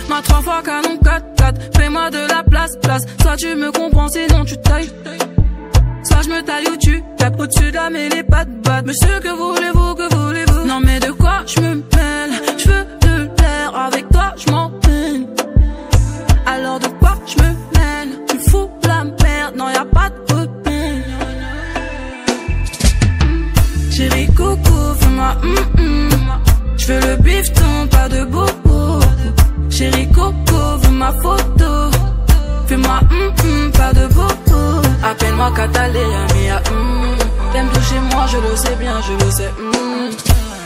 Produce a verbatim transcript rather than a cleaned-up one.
Ma trois fois canon quatre quatre. Fais-moi de la place, place. Soit tu me comprends, sinon tu tailles. Soit je me taille ou tu tapes au-dessus de la mêlée, pas de batte. Monsieur, que voulez-vous, que voulez-vous? Non mais de quoi je me mêle? Je veux de l'air, avec toi je m'en peine. Alors de quoi je me mêle? Tu fous la merde, non y'a pas de repère. Chérie coco, fais-moi hum hum. Je veux le bifton, pas de bobo. Chérie coco, veux ma photo. Fais-moi hum hum, pas de bobo. Appelle-moi Catalina, mia hum. T'aimes toucher moi, je le sais bien, je le sais hum.